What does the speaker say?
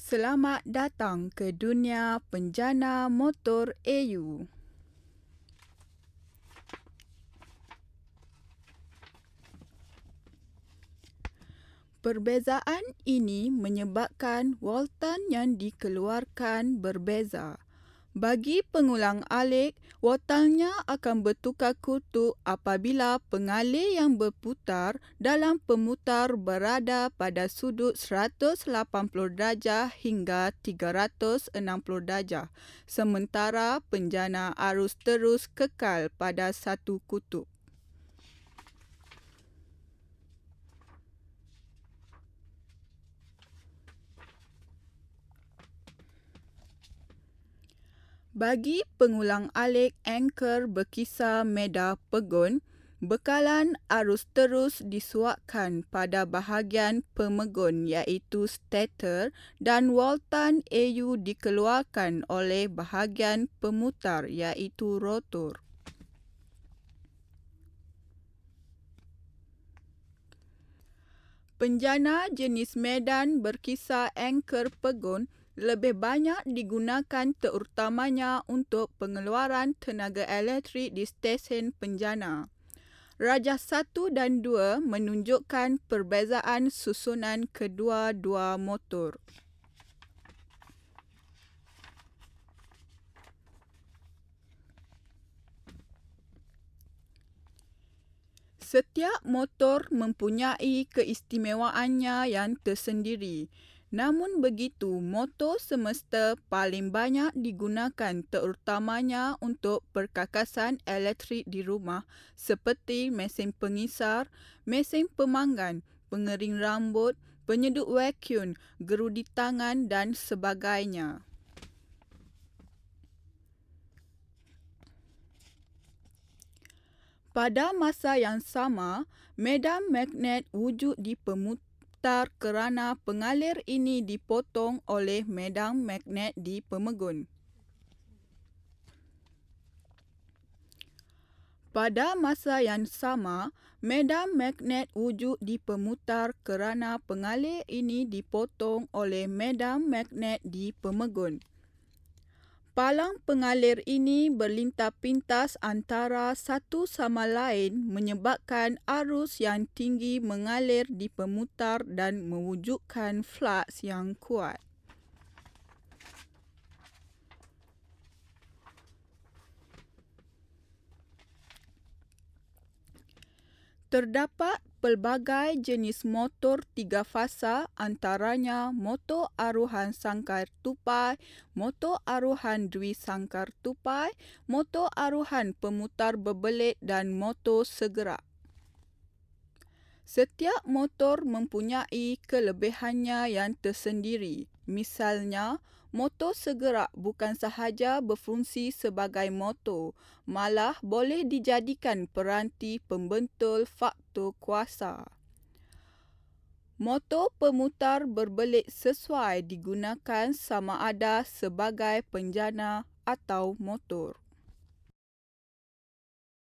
Selamat datang ke dunia penjana motor AU. Perbezaan ini menyebabkan voltan yang dikeluarkan berbeza. Bagi pengulang alik, voltannya akan bertukar kutub apabila pengalih yang berputar dalam pemutar berada pada sudut 180 darjah hingga 360 darjah, sementara penjana arus terus kekal pada satu kutub. Bagi pengulang alik angker berkisar medan pegun, bekalan arus terus disuakkan pada bahagian pemegun iaitu stator dan voltan AU dikeluarkan oleh bahagian pemutar iaitu rotor. Penjana jenis medan berkisar angker pegun lebih banyak digunakan terutamanya untuk pengeluaran tenaga elektrik di stesen penjana. Rajah 1 dan 2 menunjukkan perbezaan susunan kedua-dua motor. Setiap motor mempunyai keistimewaannya yang tersendiri. Namun begitu, motor semesta paling banyak digunakan terutamanya untuk perkakasan elektrik di rumah seperti mesin pengisar, mesin pemanggan, pengering rambut, penyedut vacuum, gerudi tangan dan sebagainya. Pada masa yang sama, medan magnet wujud di pemutar kerana pengalir ini dipotong oleh medan magnet di pemegun. Pada masa yang sama, medan magnet wujud di pemutar kerana pengalir ini dipotong oleh medan magnet di pemegun. Palang pengalir ini berlintah-pintas antara satu sama lain menyebabkan arus yang tinggi mengalir di pemutar dan mewujudkan flux yang kuat. Terdapat pelbagai jenis motor tiga fasa, antaranya motor aruhan sangkar tupai, motor aruhan dwi sangkar tupai, motor aruhan pemutar berbelit dan motor segerak. Setiap motor mempunyai kelebihannya yang tersendiri. Misalnya, motor segerak bukan sahaja berfungsi sebagai motor, malah boleh dijadikan peranti pembentul faktor kuasa. Motor pemutar berbelit sesuai digunakan sama ada sebagai penjana atau motor.